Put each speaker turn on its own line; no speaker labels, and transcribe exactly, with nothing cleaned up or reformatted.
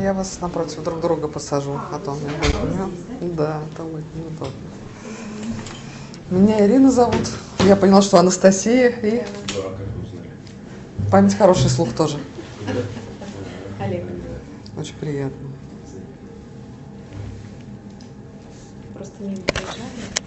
я вас напротив друг друга посажу, а то мне будет неудобно. Да, это будет неудобно. Меня Ирина зовут. Я поняла, что Анастасия. И
Да, как вы узнали?
память хороший, слух тоже.
Олег.
Очень приятно.
Просто мимо проезжали.